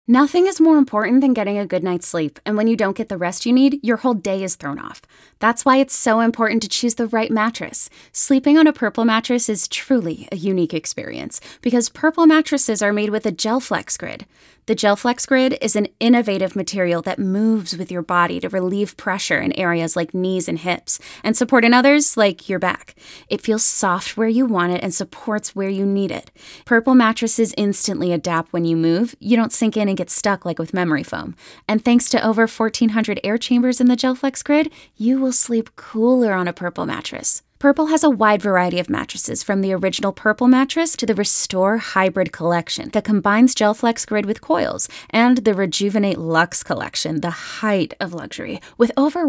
Nothing is more important than getting a good night's sleep, and when you don't get the rest you need, your whole day is thrown off. That's why it's so important to choose the right mattress. Sleeping on a Purple mattress is truly a unique experience, because Purple mattresses are made with a GelFlex Grid. The GelFlex Grid is an innovative material that moves with your body to relieve pressure in areas like knees and hips, and support in others like your back. It feels soft where you want it and supports where you need it. Purple mattresses instantly adapt when you move. You don't sink in and get stuck like with memory foam. And thanks to over 1,400 air chambers in the GelFlex Grid, you will sleep cooler on a Purple mattress. Purple has a wide variety of mattresses, from the original Purple mattress to the Restore Hybrid collection that combines GelFlex Grid with coils, and the Rejuvenate Luxe collection, the height of luxury, with over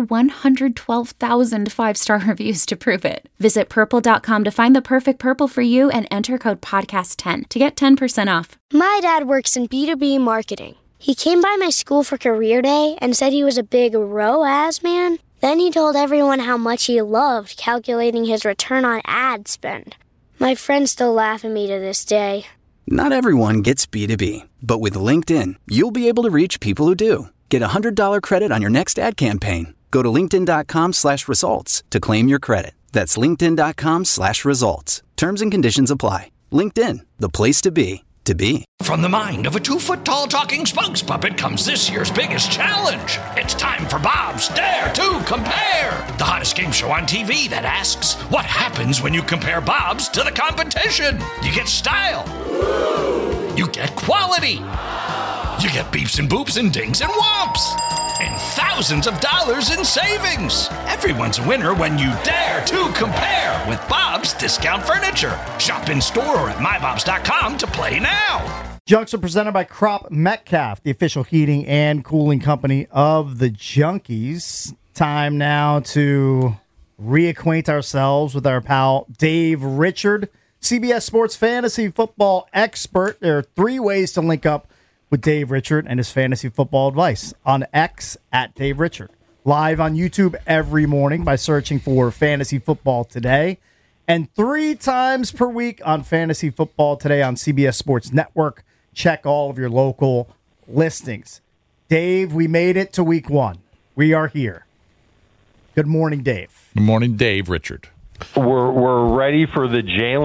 112,000 five-star reviews to prove it. Visit purple.com to find the perfect Purple for you and enter code podcast10 to get 10% off. My dad works in B2B marketing. He came by my school for career day and said he was a big ROAS man. Then he told everyone how much he loved calculating his return on ad spend. My friends still laugh at me to this day. Not everyone gets B2B, but with LinkedIn, you'll be able to reach people who do. Get a $100 credit on your next ad campaign. Go to linkedin.com/results to claim your credit. That's linkedin.com/results. Terms and conditions apply. LinkedIn, the place to be, to be. From the mind of a 2-foot-tall talking spokes puppet comes this year's biggest challenge. It's time for Bob's Dare to Compare, the hottest game show on TV that asks, what happens when you compare Bob's to the competition? You get style. You get quality. You get beeps and boops and dings and whomps. And thousands of dollars in savings. Everyone's a winner when you dare to compare with Bob's Discount Furniture. Shop in store or at mybobs.com to play now. Junks presented by Crop Metcalf, the official heating and cooling company of the Junkies. Time now to reacquaint ourselves with our pal Dave Richard, CBS Sports fantasy football expert. There are 3 ways to link up with Dave Richard and his fantasy football advice. On X, at Dave Richard. Live on YouTube every morning by searching for Fantasy Football Today. And 3 times per week on Fantasy Football Today on CBS Sports Network. Check all of your local listings. Dave, we made it to week 1. We are here. Good morning, Dave. Good morning, Dave Richard. We're ready for the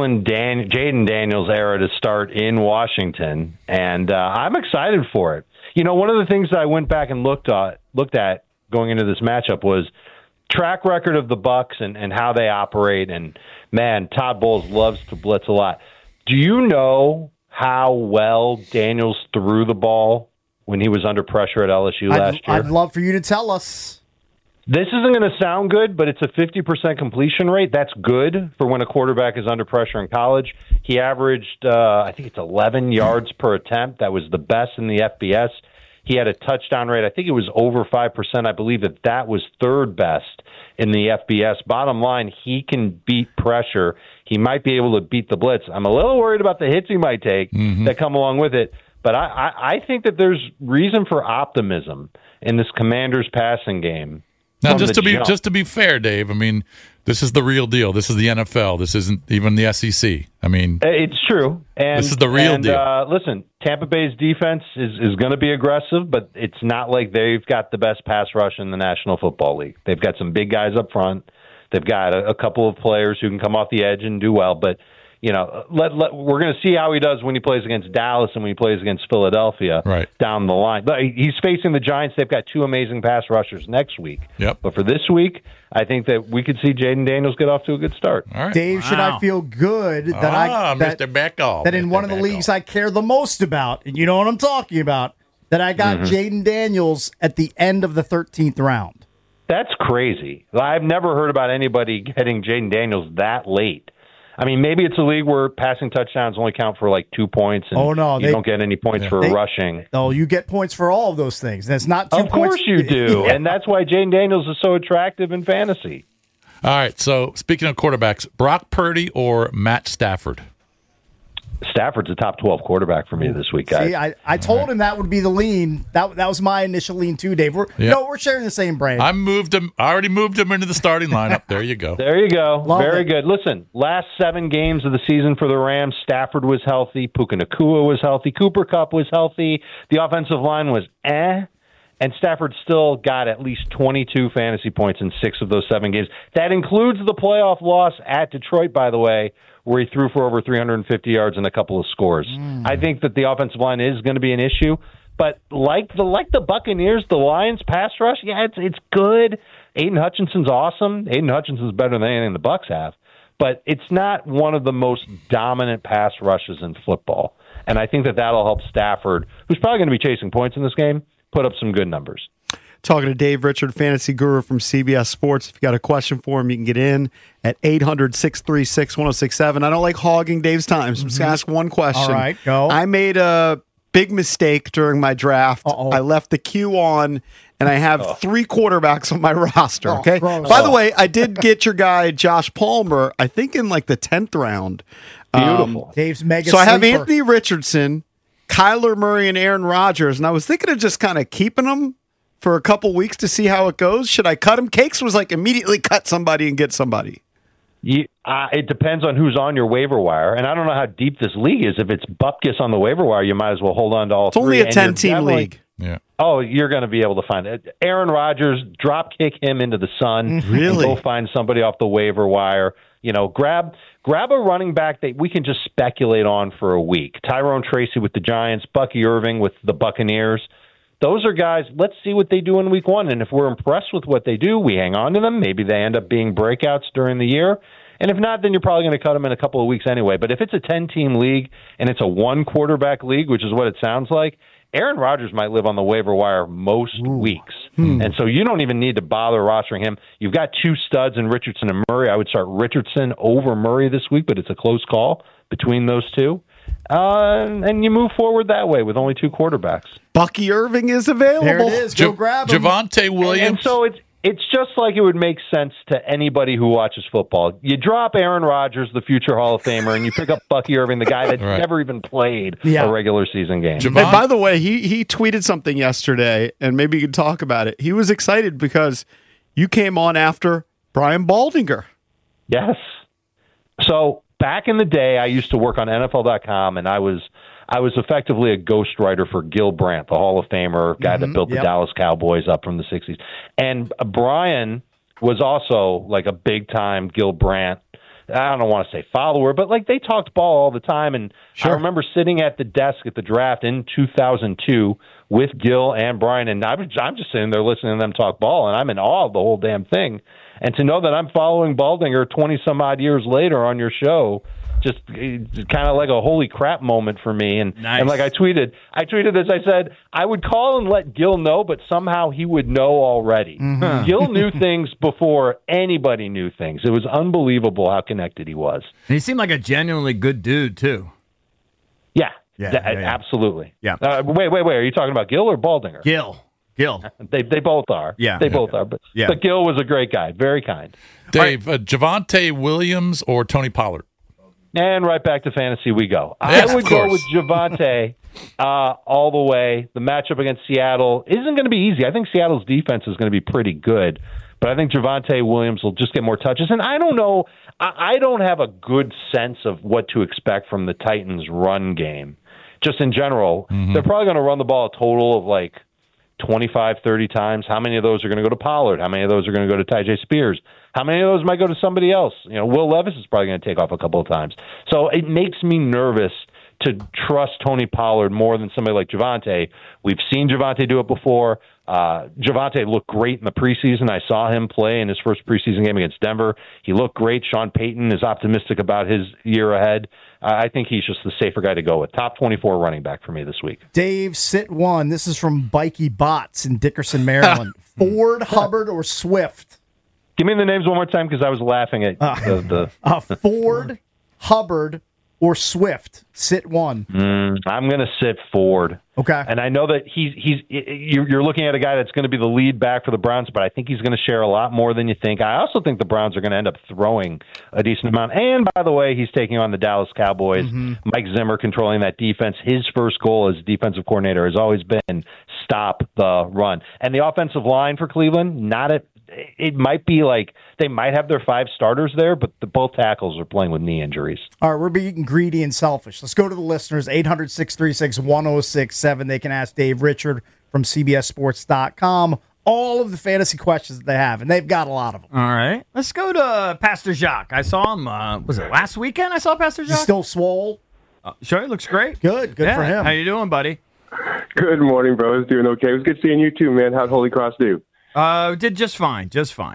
Jaden Daniels era to start in Washington, and I'm excited for it. You know, one of the things that I went back and looked at going into this matchup was track record of the Bucs and how they operate. And man, Todd Bowles loves to blitz a lot. Do you know how well Daniels threw the ball when he was under pressure at LSU last year? I'd love for you to tell us. This isn't going to sound good, but it's a 50% completion rate. That's good for when a quarterback is under pressure in college. He averaged, I think it's 11 yards per attempt. That was the best in the FBS. He had a touchdown rate. I think it was over 5%. I believe that was 3rd best in the FBS. Bottom line, he can beat pressure. He might be able to beat the blitz. I'm a little worried about the hits he might take that come along with it. But I think that there's reason for optimism in this Commanders passing game. Now, just to be fair, Dave, I mean, this is the real deal. This is the NFL. This isn't even the SEC. I mean, it's true. And this is the real deal. Listen, Tampa Bay's defense is going to be aggressive, but it's not like they've got the best pass rush in the National Football League. They've got some big guys up front. They've got a couple of players who can come off the edge and do well, but you know, we're going to see how he does when he plays against Dallas and when he plays against Philadelphia down the line. But he's facing the Giants. They've got 2 amazing pass rushers next week. Yep. But for this week, I think that we could see Jaden Daniels get off to a good start. All right. Dave, should I feel good that Mr. Beckoff, that in one of the leagues I care the most about, and you know what I'm talking about, that I got Jaden Daniels at the end of the 13th round? That's crazy. I've never heard about anybody getting Jaden Daniels that late. I mean, maybe it's a league where passing touchdowns only count for like 2 points, and you don't get any points for rushing. No, you get points for all of those things. That's not 2 points. Of course you do, and that's why Jaden Daniels is so attractive in fantasy. All right, so speaking of quarterbacks, Brock Purdy or Matt Stafford? Stafford's a top 12 quarterback for me this week, guys. See, I told him that would be the lean. That was my initial lean too, Dave. We're sharing the same brain. I already moved him into the starting lineup. There you go. There you go. Love Very it. good. Listen, last 7 games of the season for the Rams, Stafford was healthy, Puka Nacua was healthy, Cooper Kupp was healthy, the offensive line was and Stafford still got at least 22 fantasy points in 6 of those 7 games. That includes the playoff loss at Detroit, by the way, where he threw for over 350 yards and a couple of scores. I think that the offensive line is going to be an issue, but like the Buccaneers, the Lions pass rush, it's good. Aiden Hutchinson's awesome. Aiden Hutchinson's better than anything the Bucs have, but it's not one of the most dominant pass rushes in football. And I think that that'll help Stafford, who's probably going to be chasing points in this game, put up some good numbers. Talking to Dave Richard, fantasy guru from CBS Sports. If you got a question for him, you can get in at 800-636-1067. I don't like hogging Dave's time, so I'm just going to ask one question. All right, go. I made a big mistake during my draft. I left the queue on, and I have 3 quarterbacks on my roster. Okay. By the way, I did get your guy, Josh Palmer, I think in like the 10th round. Beautiful. Dave's mega So I have sleeper. Anthony Richardson, Kyler Murray, and Aaron Rodgers, and I was thinking of just kind of keeping them for a couple weeks to see how it goes. Should I cut him? Cakes was like immediately cut somebody and get somebody. It depends on who's on your waiver wire, and I don't know how deep this league is. If it's Bupkis on the waiver wire, you might as well hold on to all It's 3. only a And you're 10-team definitely- league. Yeah. Oh, you're going to be able to find it. Aaron Rodgers, drop kick him into the sun. Really? And go find somebody off the waiver wire. Grab a running back that we can just speculate on for a week. Tyrone Tracy with the Giants, Bucky Irving with the Buccaneers. Those are guys, let's see what they do in week 1. And if we're impressed with what they do, we hang on to them. Maybe they end up being breakouts during the year. And if not, then you're probably going to cut them in a couple of weeks anyway. But if it's a 10-team league and it's a 1-quarterback league, which is what it sounds like, Aaron Rodgers might live on the waiver wire most weeks. And so you don't even need to bother rostering him. You've got 2 studs in Richardson and Murray. I would start Richardson over Murray this week, but it's a close call between those 2. And you move forward that way with only 2 quarterbacks. Bucky Irving is available. There it is. Go grab him. Javonte Williams. And so it's just like it would make sense to anybody who watches football. You drop Aaron Rodgers, the future Hall of Famer, and you pick up Bucky Irving, the guy that's Right. never even played a regular season game. And by the way, he tweeted something yesterday, and maybe you can talk about it. He was excited because you came on after Brian Baldinger. Yes. So back in the day, I used to work on NFL.com, and I was effectively a ghostwriter for Gil Brandt, the Hall of Famer, guy that built the Dallas Cowboys up from the 60s. And Brian was also like a big-time Gil Brandt, I don't want to say follower, but like they talked ball all the time. And I remember sitting at the desk at the draft in 2002 with Gil and Brian, and I'm just sitting there listening to them talk ball, and I'm in awe of the whole damn thing. And to know that I'm following Baldinger 20-some-odd years later on your show, just kind of like a holy crap moment for me. And like I tweeted as I said, I would call and let Gil know, but somehow he would know already. Gil knew things before anybody knew things. It was unbelievable how connected he was. And he seemed like a genuinely good dude, too. Yeah. Yeah. Absolutely. Yeah. Wait. Are you talking about Gil or Baldinger? Gil. They both are. Yeah. They both are. But Gil was a great guy. Very kind. Dave, Javonte Williams or Tony Pollard? And right back to fantasy we go. Yes, I would of go course. with Javonte all the way. The matchup against Seattle isn't going to be easy. I think Seattle's defense is going to be pretty good. But I think Javonte Williams will just get more touches. And I don't know. I don't have a good sense of what to expect from the Titans' run game. Just in general, they're probably going to run the ball a total of like 25, 30 times. How many of those are going to go to Pollard? How many of those are going to go to Tyjae Spears? How many of those might go to somebody else? Will Levis is probably going to take off a couple of times. So it makes me nervous to trust Tony Pollard more than somebody like Javonte. We've seen Javonte do it before. Javonte looked great in the preseason. I saw him play in his first preseason game against Denver. He looked great. Sean Payton is optimistic about his year ahead. I think he's just the safer guy to go with. Top 24 running back for me this week. Dave, sit one. This is from Bikey Bots in Dickerson, Maryland. Ford, Hubbard, or Swift? Give me the names one more time because I was laughing at the Ford, Hubbard, or Swift. Sit one. I'm going to sit Ford. Okay. And I know that you're looking at a guy that's going to be the lead back for the Browns, but I think he's going to share a lot more than you think. I also think the Browns are going to end up throwing a decent amount. And by the way, he's taking on the Dallas Cowboys. Mike Zimmer controlling that defense. His first goal as defensive coordinator has always been stop the run. And the offensive line for Cleveland, it might be like they might have their 5 starters there, but both tackles are playing with knee injuries. All right, we're being greedy and selfish. Let's go to the listeners, 800-636-1067. They can ask Dave Richard from CBSSports.com all of the fantasy questions that they have, and they've got a lot of them. All right. Let's go to Pastor Jacques. I saw him, was it last weekend I saw Pastor Jacques? He's still swole? Sure, he looks great. Good for him. How you doing, buddy? Good morning, bro. I was doing okay. It was good seeing you too, man. How'd Holy Cross do? Did just fine.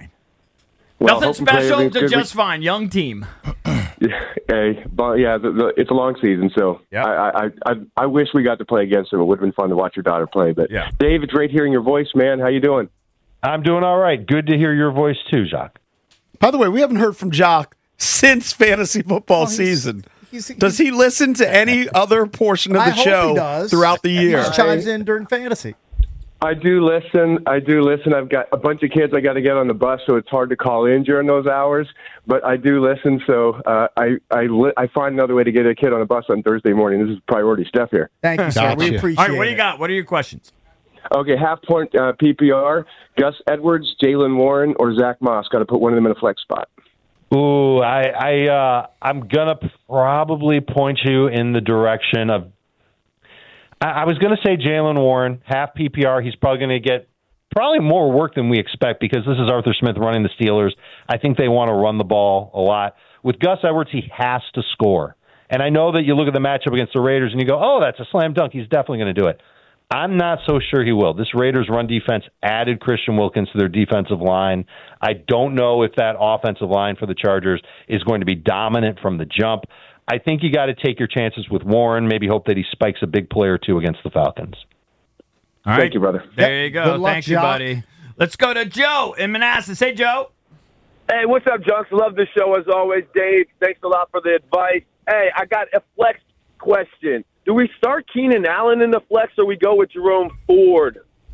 Well, nothing special, just fine. Young team. Hey, but yeah, it's a long season, so I wish we got to play against them. It would have been fun to watch your daughter play. But Dave, it's great hearing your voice, man. How you doing? I'm doing all right. Good to hear your voice too, Jacques. By the way, we haven't heard from Jacques since fantasy football season. Does he listen to any other portion of the show throughout the year? He chimes in during fantasy. I do listen. I've got a bunch of kids I got to get on the bus, so it's hard to call in during those hours. But I do listen, so I find another way to get a kid on the bus on Thursday morning. This is priority stuff here. Thank you, sir. We appreciate it. All right, what do you got? What are your questions? Okay, half-point PPR, Gus Edwards, Jalen Warren, or Zach Moss. Got to put one of them in a flex spot. Ooh, I'm gonna probably point you in the direction of. I was gonna say Jalen Warren, half PPR. He's probably gonna get more work than we expect because this is Arthur Smith running the Steelers. I think they want to run the ball a lot. With Gus Edwards, he has to score. And I know that you look at the matchup against the Raiders and you go, oh, that's a slam dunk. He's definitely going to do it. I'm not so sure he will. This Raiders run defense added Christian Wilkins to their defensive line. I don't know if that offensive line for the Chargers is going to be dominant from the jump. I think you got to take your chances with Warren, maybe hope that he spikes a big play or two against the Falcons. All right. Thank you, brother. There you go. Good luck, Thank you, buddy. Let's go to Joe in Manassas. Hey, Joe. Hey, what's up, Junks? Love the show as always. Dave, thanks a lot for the advice. Hey, I got a flex question. Do we start Keenan Allen in the flex or we go with Jerome Ford?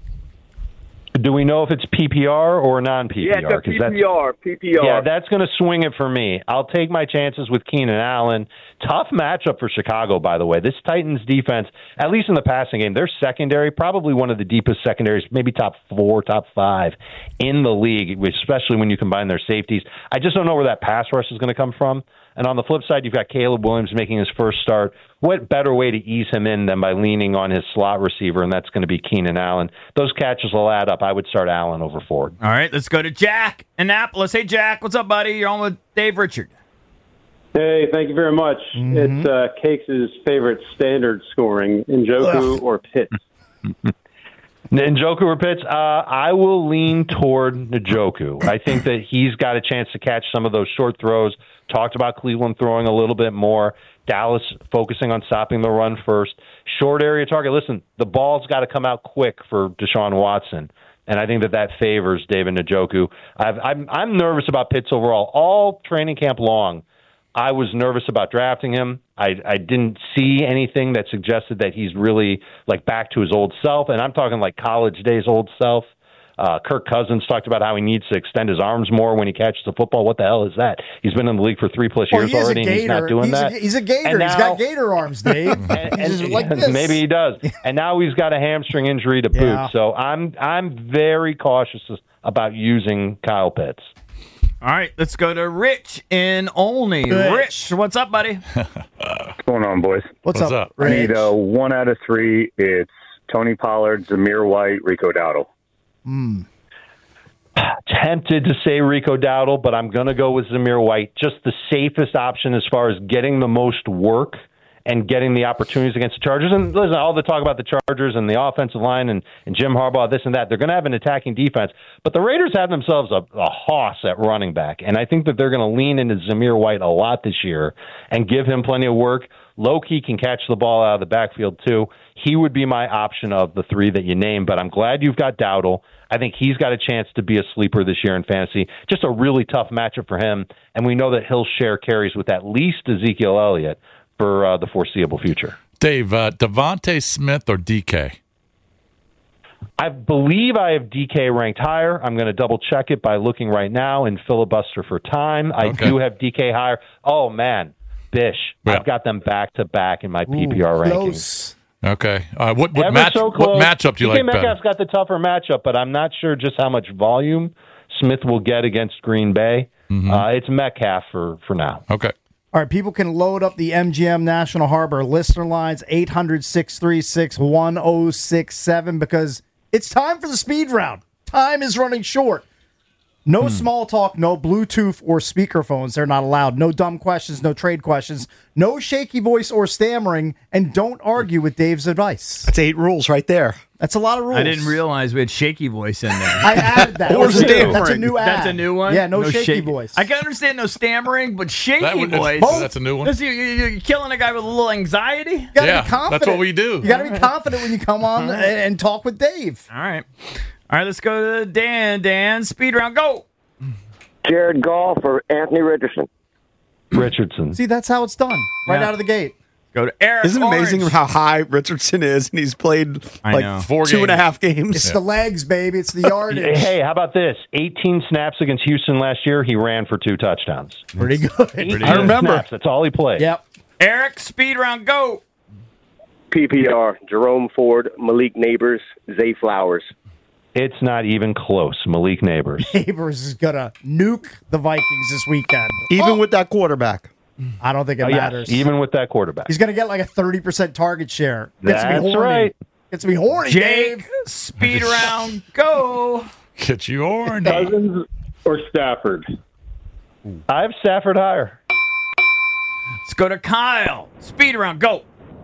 Do we know if it's PPR or non-PPR? Yeah, it's a PPR. Yeah, that's going to swing it for me. I'll take my chances with Keenan Allen. Tough matchup for Chicago, by the way. This Titans defense, at least in the passing game, their secondary, probably one of the deepest secondaries, maybe top 4, top 5 in the league, especially when you combine their safeties. I just don't know where that pass rush is going to come from. And on the flip side, you've got Caleb Williams making his first start. What better way to ease him in than by leaning on his slot receiver, and that's going to be Keenan Allen. Those catches will add up. I would start Allen over Ford. All right, let's go to Jack, Annapolis. Hey, Jack, what's up, buddy? You're on with Dave Richard. Hey, thank you very much. It's Cakes' favorite standard scoring, Njoku or Pitts. Njoku or Pitts? I will lean toward Njoku. I think that he's got a chance to catch some of those short throws. Talked about Cleveland throwing a little bit more. Dallas focusing on stopping the run first. Short area target. Listen, the ball's got to come out quick for Deshaun Watson, and I think that favors David Njoku. I'm nervous about Pitts overall. All training camp long, I was nervous about drafting him. I didn't see anything that suggested that he's really back to his old self, and I'm talking college days old self. Kirk Cousins talked about how he needs to extend his arms more when he catches the football. What the hell is that? He's been in the league for 3+ years already, and he's not doing that. He's a gator. He's got gator arms, Dave. and like this. Maybe he does. And now he's got a hamstring injury to boot. So I'm very cautious about using Kyle Pitts. All right, let's go to Rich in Olney. Rich, what's up, buddy? What's going on, boys? What's up, I need 1 out of 3. It's Tony Pollard, Zamir White, Rico Dowdle. Tempted to say Rico Dowdle, but I'm going to go with Zamir White. Just the safest option as far as getting the most work and getting the opportunities against the Chargers. And listen, all the talk about the Chargers and the offensive line and Jim Harbaugh, this and that, they're going to have an attacking defense. But the Raiders have themselves a hoss at running back, and I think that they're going to lean into Zamir White a lot this year and give him plenty of work. Low-key can catch the ball out of the backfield, too. He would be my option of the 3 that you named, but I'm glad you've got Dowdle. I think he's got a chance to be a sleeper this year in fantasy. Just a really tough matchup for him, and we know that he'll share carries with at least Ezekiel Elliott for the foreseeable future. Dave, Devontae Smith or DK? I believe I have DK ranked higher. I'm going to double check it by looking right now in filibuster for time. I do have DK higher. Oh, man. Bish. Yeah. I've got them back to back in my PPR rankings. Okay. What matchup do you DK like better? Metcalf's got the tougher matchup, but I'm not sure just how much volume Smith will get against Green Bay. It's Metcalf for now. Okay. All right, people can load up the MGM National Harbor listener lines 800-636-1067 because it's time for the speed round. Time is running short. No small talk, no Bluetooth or speakerphones. They're not allowed. No dumb questions, no trade questions, no shaky voice or stammering, and don't argue with Dave's advice. That's 8 rules right there. That's a lot of rules. I didn't realize we had shaky voice in there. I added that. Or stammering. That's a new ad. That's a new one? Yeah, no shaky voice. I can understand no stammering, but shaky voice. That's a new one. You're killing a guy with a little anxiety? You gotta be confident. That's what we do. You got to be confident when you come on and talk with Dave. All right. All right, let's go to Dan. Dan, speed round, go. Jared Goff or Anthony Richardson? Richardson. See, that's how it's done. Right out of the gate. Go to Eric. Isn't it amazing Orange. how high Richardson is, and he's played like 4 2.5 games? It's the legs, baby. It's the yardage. Hey, how about this? 18 snaps against Houston last year. He ran for 2 touchdowns. Pretty good. 18 I remember. Snaps. That's all he played. Yep. Eric, speed round, go. PPR, Jerome Ford, Malik Neighbors, Zay Flowers. It's not even close. Malik Neighbors. Neighbors is going to nuke the Vikings this weekend. Even with that quarterback. I don't think it matters. Even with that quarterback. He's going to get like a 30% target share. Gets That's me horny. right. Gets me horny, Jake, Dave. speed round, go. Get you horny. Cousins or Stafford? I have Stafford higher. Let's go to Kyle. Speed round, go.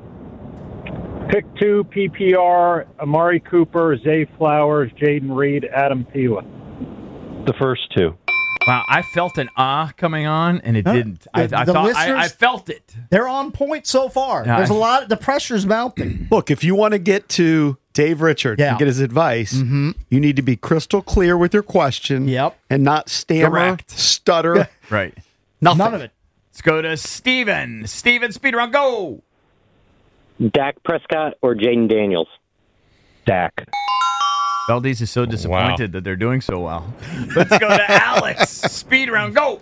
Pick 2 PPR, Amari Cooper, Zay Flowers, Jaden Reed, Adam Thielen. The first 2. Wow, I felt an coming on, and it didn't. I thought I felt it. They're on point so far. There's a lot. The pressure's mounting. Look, if you want to get to Dave Richard and get his advice, you need to be crystal clear with your question and not stammer, stutter. Right. Nothing. None of it. Let's go to Steven. Steven, speed round, go. Dak Prescott or Jaden Daniels? Dak. Valdez is so disappointed that they're doing so well. Let's go to Alex. Speed round, go.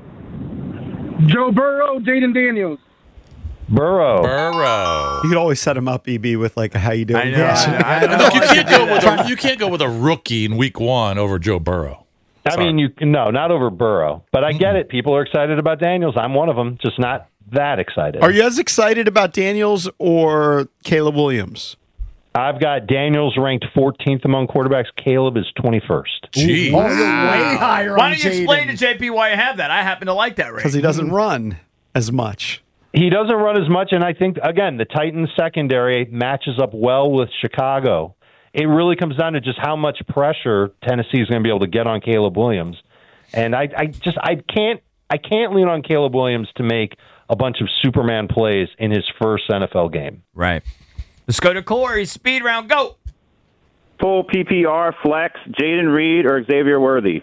Joe Burrow, Jaden Daniels. Burrow. You could always set him up, EB, with like a how you doing. I know. Look, you can't go with a rookie in week 1 over Joe Burrow. I mean, not over Burrow. But I get it. People are excited about Daniels. I'm one of them, just not that excited. Are you as excited about Daniels or Caleb Williams? I've got Daniels ranked 14th among quarterbacks. Caleb is 21st. Jeez. Oh, you're way higher Why on don't you explain to JP why you have that? I happen to like that rank. Because he doesn't run as much. He doesn't run as much, and I think, again, the Titans secondary matches up well with Chicago. It really comes down to just how much pressure Tennessee is going to be able to get on Caleb Williams. And I can't lean on Caleb Williams to make a bunch of Superman plays in his first NFL game. Right. Let's go to Corey. Speed round, go. Full PPR, flex, Jaden Reed or Xavier Worthy?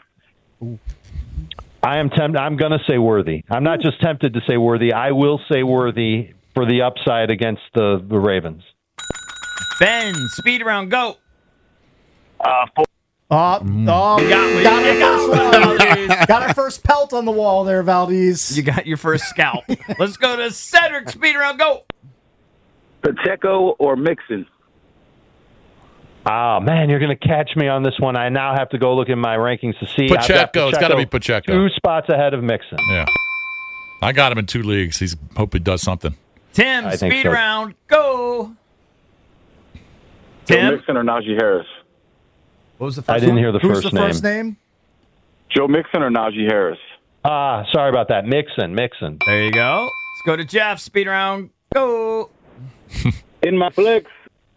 I'm going to say Worthy. I'm not just tempted to say Worthy. I will say Worthy for the upside against the Ravens. Ben, speed round, go. Got our first pelt on the wall there, Valdez. You got your first scalp. Let's go to Cedric. Speed round, go. Pacheco or Mixon? Oh, man, you're going to catch me on this one. I now have to go look at my rankings to see. Pacheco. It's got to be Pacheco. 2 spots ahead of Mixon. Yeah. I got him in 2 leagues. Hope he does something. Tim, speed round, go. Joe Tim? Mixon or Najee Harris? What was the first I didn't hear the Who's first the name. first name? Joe Mixon or Najee Harris? Sorry about that. Mixon. There you go. Let's go to Jeff. Speed round, go. In my flex.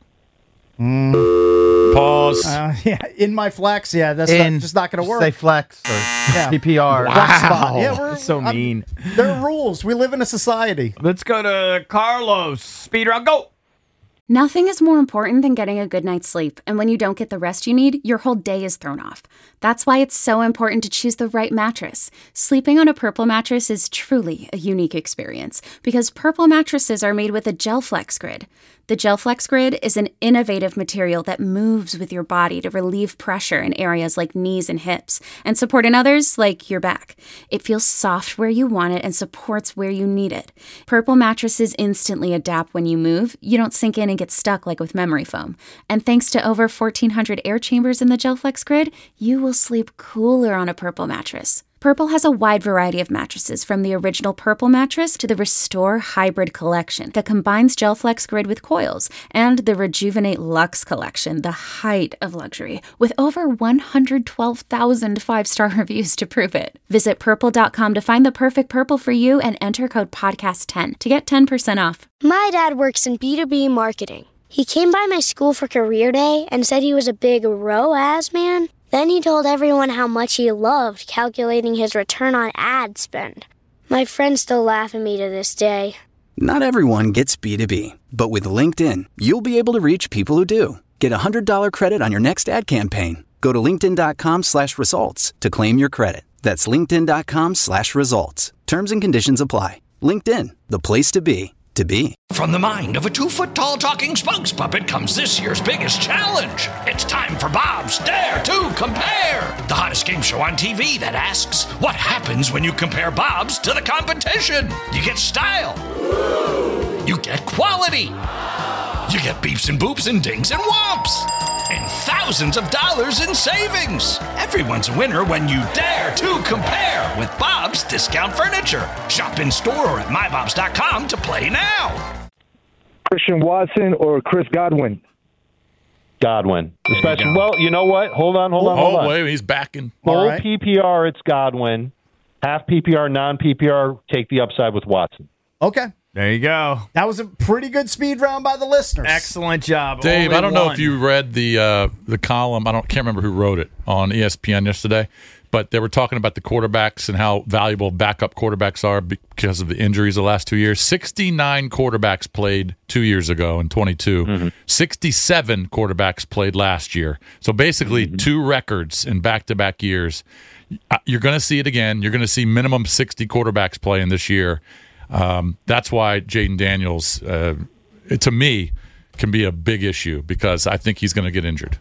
Pause. Yeah, in my flex. Yeah, that's just not going to work. Say flex or PPR. Flex spot. Yeah, That's so mean. There are rules. We live in a society. Let's go to Carlos. Speed round, go. Nothing is more important than getting a good night's sleep, and when you don't get the rest you need, your whole day is thrown off. That's why it's so important to choose the right mattress. Sleeping on a Purple mattress is truly a unique experience because Purple mattresses are made with a GelFlex Grid. The GelFlex Grid is an innovative material that moves with your body to relieve pressure in areas like knees and hips and support in others like your back. It feels soft where you want it and supports where you need it. Purple mattresses instantly adapt when you move. You don't sink in and get stuck like with memory foam. And thanks to over 1,400 air chambers in the GelFlex Grid, you will sleep cooler on a Purple mattress. Purple has a wide variety of mattresses, from the original Purple mattress to the Restore Hybrid collection that combines GelFlex Grid with coils, and the Rejuvenate Luxe collection, the height of luxury, with over 112,000 five-star reviews to prove it. Visit Purple.com to find the perfect Purple for you and enter code PODCAST10 to get 10% off. My dad works in B2B marketing. He came by my school for career day and said he was a big ROAS man. Then he told everyone how much he loved calculating his return on ad spend. My friends still laugh at me to this day. Not everyone gets B2B, but with LinkedIn, you'll be able to reach people who do. Get a $100 credit on your next ad campaign. Go to linkedin.com/results to claim your credit. That's linkedin.com/results. Terms and conditions apply. LinkedIn, the place to be. From the mind of a 2-foot-tall talking spokes puppet comes this year's biggest challenge. It's time for Bob's Dare to Compare, the hottest game show on TV that asks, what happens when you compare Bob's to the competition? You get style. You get quality. You get beeps and boops and dings and whomps. And thousands of dollars in savings. Everyone's a winner when you dare to compare with Bob's Discount Furniture. Shop in store or at mybobs.com to play now. Christian Watson or Chris Godwin? Godwin. Especially, well, you know what? Hold on. Wait, he's backing. Full PPR, it's Godwin. Half PPR, non-PPR, take the upside with Watson. Okay. There you go. That was a pretty good speed round by the listeners. Excellent job. Dave, Only I don't know one. if you read the column. Can't remember who wrote it on ESPN yesterday, but they were talking about the quarterbacks and how valuable backup quarterbacks are because of the injuries the last 2 years. 69 quarterbacks played 2 years ago in 22. Mm-hmm. 67 quarterbacks played last year. So basically 2 records in back-to-back years. You're going to see it again. You're going to see minimum 60 quarterbacks playing this year. That's why Jaden Daniels, to me, can be a big issue because I think he's going to get injured.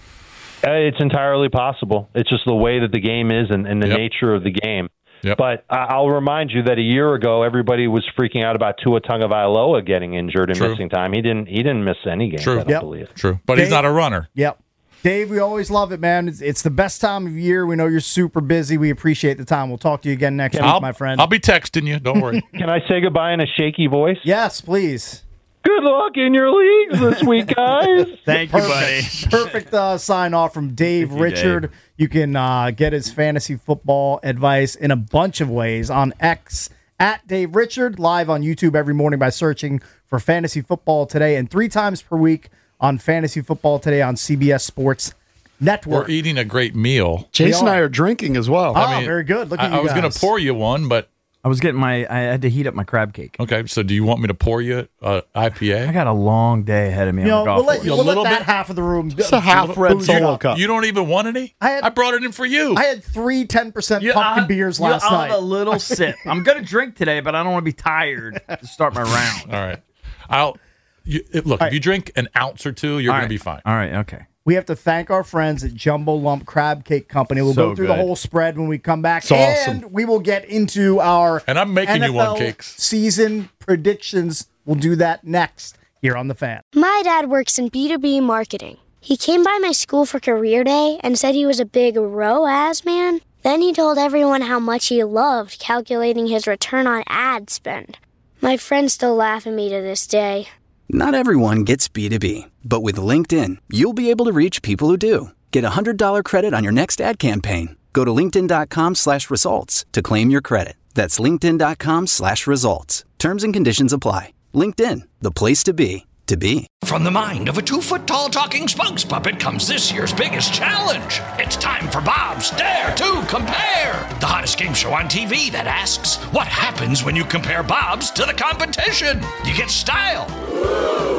It's entirely possible. It's just the way that the game is and the nature of the game. Yep. But I'll remind you that a year ago, everybody was freaking out about Tua Tagovailoa getting injured and missing time. He didn't miss any games, I don't believe. True, but he's not a runner. Yep. Dave, we always love it, man. It's the best time of year. We know you're super busy. We appreciate the time. We'll talk to you again next week, my friend. I'll be texting you. Don't worry. Can I say goodbye in a shaky voice? Yes, please. Good luck in your leagues this week, guys. Thank you, buddy. Perfect sign off from Dave Richard. Dave. You can get his fantasy football advice in a bunch of ways on X at Dave Richard, live on YouTube every morning by searching for Fantasy Football Today, and 3 times per week on Fantasy Football Today on CBS Sports Network. We're eating a great meal. Jason and I are drinking as well. Very good. Look at you I was going to pour you one, but I was getting I had to heat up my crab cake. Okay, so do you want me to pour you IPA? I got a long day ahead of me. We'll let that half of the room. Just a half red solo cup. You don't even want any? I brought it in for you. I had 3 10% pumpkin beers last night. I'll have a little sip. I'm going to drink today, but I don't want to be tired to start my round. All right. If you drink an ounce or 2, you're going to be fine. All right, okay. We have to thank our friends at Jumbo Lump Crab Cake Company. We'll go through the whole spread when we come back. It's awesome. And we will get into our And I'm making NFL you one, Cakes. Season predictions. We'll do that next here on The Fan. My dad works in B2B marketing. He came by my school for career day and said he was a big ROAS man. Then he told everyone how much he loved calculating his return on ad spend. My friends still laugh at me to this day. Not everyone gets B2B, but with LinkedIn, you'll be able to reach people who do. Get a $100 credit on your next ad campaign. Go to linkedin.com/results to claim your credit. That's linkedin.com/results. Terms and conditions apply. LinkedIn, the place to be. From the mind of a 2-foot-tall talking spokes puppet comes this year's biggest challenge. It's time for Bob's Dare to Compare, the hottest game show on TV that asks, what happens when you compare Bob's to the competition? You get style.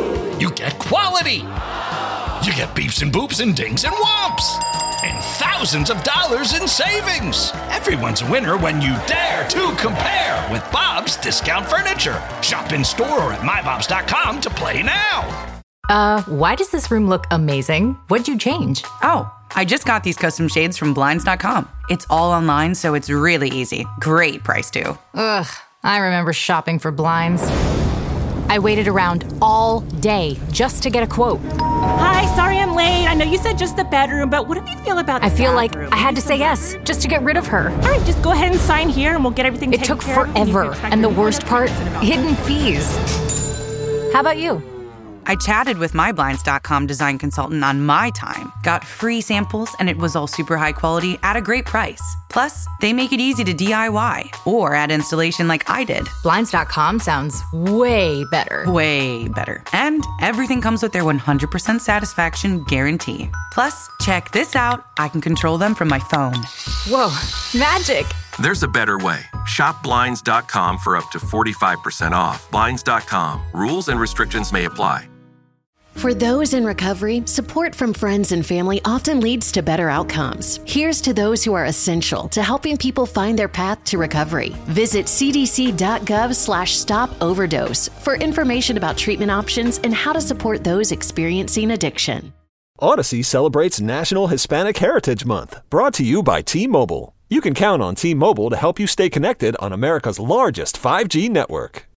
you get quality. You get beeps and boops and dings and whomps. And thousands of dollars in savings. Everyone's a winner when you dare to compare with Bob's Discount Furniture. Shop in store or at mybobs.com to play now. Why does this room look amazing? What'd you change? Oh, I just got these custom shades from Blinds.com. It's all online, so it's really easy. Great price, too. Ugh, I remember shopping for blinds. I waited around all day just to get a quote. Hi, sorry I'm late. I know you said just the bedroom, but what do you feel about the I feel bathroom? like I had to say yes just to get rid of her. All right, just go ahead and sign here and we'll get everything taken care of. It took forever. And the worst part, hidden fees. How about you? I chatted with my Blinds.com design consultant on my time, got free samples, and it was all super high quality at a great price. Plus, they make it easy to DIY or add installation like I did. Blinds.com sounds way better. Way better. And everything comes with their 100% satisfaction guarantee. Plus, check this out. I can control them from my phone. Whoa, magic. There's a better way. Shop Blinds.com for up to 45% off. Blinds.com. Rules and restrictions may apply. For those in recovery, support from friends and family often leads to better outcomes. Here's to those who are essential to helping people find their path to recovery. Visit cdc.gov/stop-overdose for information about treatment options and how to support those experiencing addiction. Odyssey celebrates National Hispanic Heritage Month, brought to you by T-Mobile. You can count on T-Mobile to help you stay connected on America's largest 5G network.